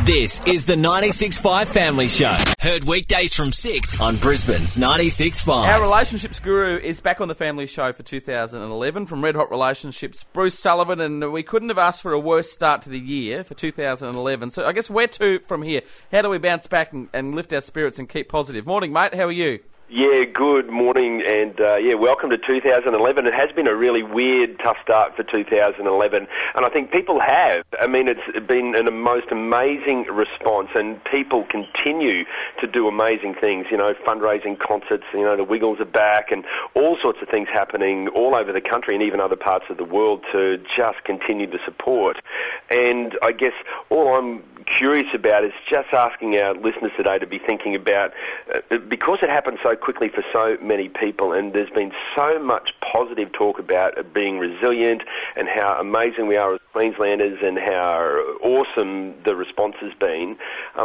This is the 96.5 Family Show. Heard weekdays from 6 on Brisbane's 96.5. Our relationships guru is back on the Family Show for 2011 from Red Hot Relationships, Bruce Sullivan, and we couldn't have asked for a worse start to the year for 2011. So I guess where to from here? How do we bounce back and lift our spirits and keep positive? Morning, mate. How are you? Yeah, good morning, and welcome to 2011. It has been a really weird, tough start for 2011, and I think people have. I mean, it's been a most amazing response, and people continue to do amazing things, you know, fundraising concerts, you know, the Wiggles are back, and all sorts of things happening all over the country and even other parts of the world to just continue to support. And I guess all I'm curious about is just asking our listeners today to be thinking about, because it happened so quickly for so many people, and there's been so much positive talk about being resilient and how amazing we are as Queenslanders and how awesome the response has been.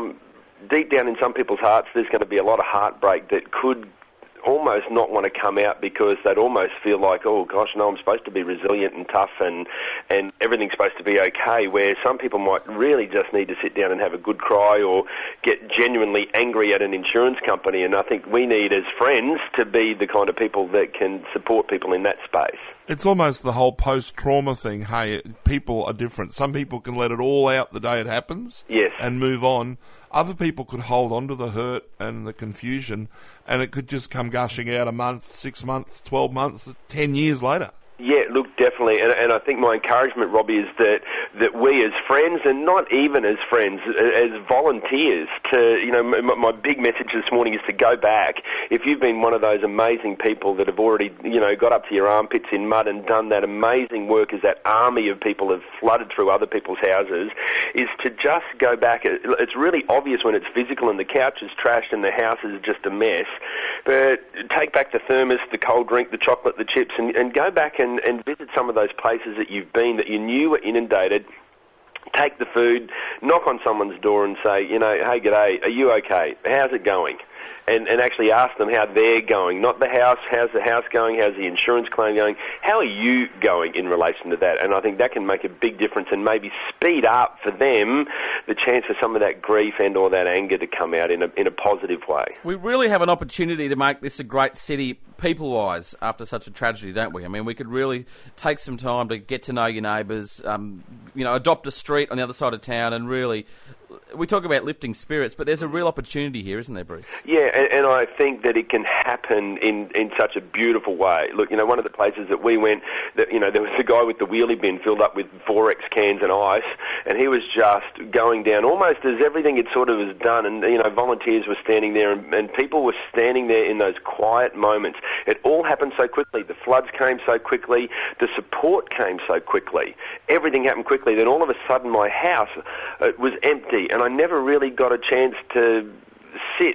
Deep down in some people's hearts, there's going to be a lot of heartbreak that could almost not want to come out, because they'd almost feel like, oh gosh, no, I'm supposed to be resilient and tough and everything's supposed to be okay, where some people might really just need to sit down and have a good cry or get genuinely angry at an insurance company. And I think we need, as friends, to be the kind of people that can support people in that space. It's almost the whole post-trauma thing. Hey, people are different. Some people can let it all out the day it happens, yes, and move on. Other people could hold on to the hurt and the confusion, and it could just come gushing out a month, 6 months, 12 months, 10 years later. Yeah, look, definitely, and I think my encouragement, Robbie, is that we as friends, and not even as friends, as volunteers, to, you know, my big message this morning is to go back. If you've been one of those amazing people that have already, you know, got up to your armpits in mud and done that amazing work as that army of people have flooded through other people's houses, is to just go back. It's really obvious when it's physical and the couch is trashed and the house is just a mess, but take back the thermos, the cold drink, the chocolate, the chips, and go back and visit some of those places that you've been that you knew were inundated. Take the food, knock on someone's door and say, you know, hey, g'day, are you okay? How's it going? And actually ask them how they're going, not the house. How's the house going? How's the insurance claim going? How are you going in relation to that? And I think that can make a big difference and maybe speed up for them the chance for some of that grief and or that anger to come out in a positive way. We really have an opportunity to make this a great city people-wise after such a tragedy, don't we? I mean, we could really take some time to get to know your neighbours, you know, adopt a street on the other side of town, and really, we talk about lifting spirits, but there's a real opportunity here, isn't there, Bruce? Yeah, and I think that it can happen in such a beautiful way. Look, you know, one of the places that we went, that, you know, there was a guy with the wheelie bin filled up with Forex cans and ice, and he was just going down almost as everything had sort of was done, and, you know, volunteers were standing there, and people were standing there in those quiet moments. It all happened so quickly. The floods came so quickly. The support came so quickly. Everything happened quickly. Then all of a sudden my house was empty, and I never really got a chance to sit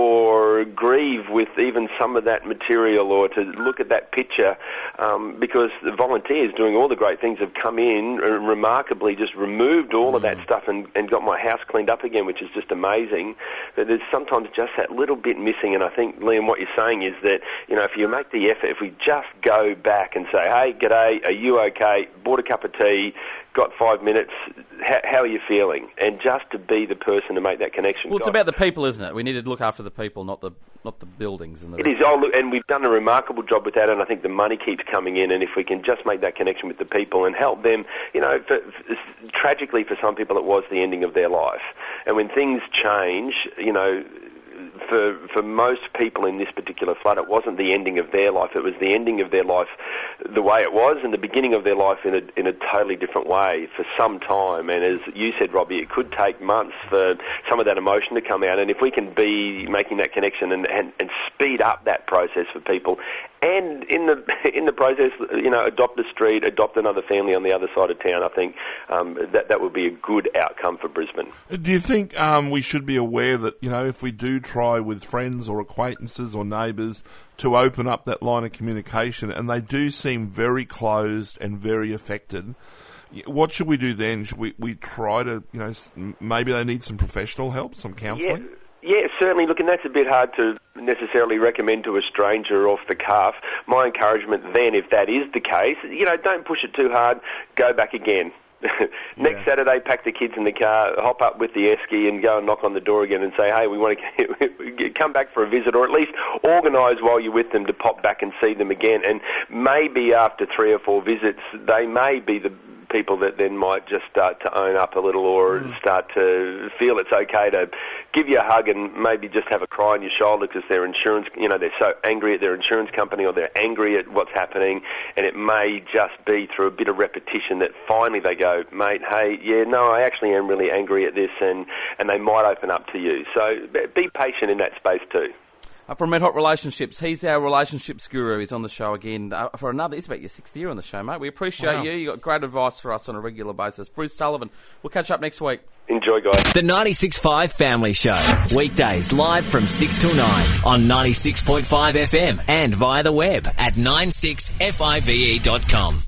or grieve with even some of that material or to look at that picture, because the volunteers doing all the great things have come in and remarkably just removed all of that stuff and got my house cleaned up again, which is just amazing. But there's sometimes just that little bit missing, and I think, Liam, what you're saying is that, you know, if you make the effort, if we just go back and say, hey, g'day, are you okay, bought a cup of tea, got 5 minutes, how are you feeling? And just to be the person to make that connection. Well, it's about the people, isn't it? We need to look after the people, not the buildings. And it is. And we've done a remarkable job with that, and I think the money keeps coming in, and if we can just make that connection with the people and help them, you know, tragically for some people it was the ending of their life. And when things change, you know, for most people in this particular flood, it wasn't the ending of their life. It was the ending of their life the way it was, and the beginning of their life in a totally different way for some time. And as you said, Robbie, it could take months for some of that emotion to come out. And if we can be making that connection and speed up that process for people, and in the process, you know, adopt a street, adopt another family on the other side of town, I think that would be a good outcome for Brisbane. Do you think we should be aware that, you know, if we do try with friends or acquaintances or neighbours to open up that line of communication, and they do seem very closed and very affected, what should we do then? Should we try to, you know, maybe they need some professional help, some counselling? Yeah, certainly. Look, and that's a bit hard to necessarily recommend to a stranger off the cuff. My encouragement then, if that is the case, you know, don't push it too hard. Go back again. Next Saturday, pack the kids in the car, hop up with the esky and go and knock on the door again and say, hey, we want to come back for a visit, or at least organise while you're with them to pop back and see them again. And maybe after 3 or 4 visits, they may be the people that then might just start to own up a little, or start to feel it's okay to give you a hug and maybe just have a cry on your shoulder because their insurance, they're so angry at their insurance company, or they're angry at what's happening, and it may just be through a bit of repetition that finally they go, mate, hey, I actually am really angry at this, and they might open up to you. So be patient in that space too. From Red Hot Relationships, he's our relationships guru. He's on the show again for another. It's about your 6th year on the show, mate. We appreciate you. You got great advice for us on a regular basis. Bruce Sullivan. We'll catch up next week. Enjoy, guys. The 96.5 Family Show. Weekdays live from 6 till 9 on 96.5 FM and via the web at 96five.com.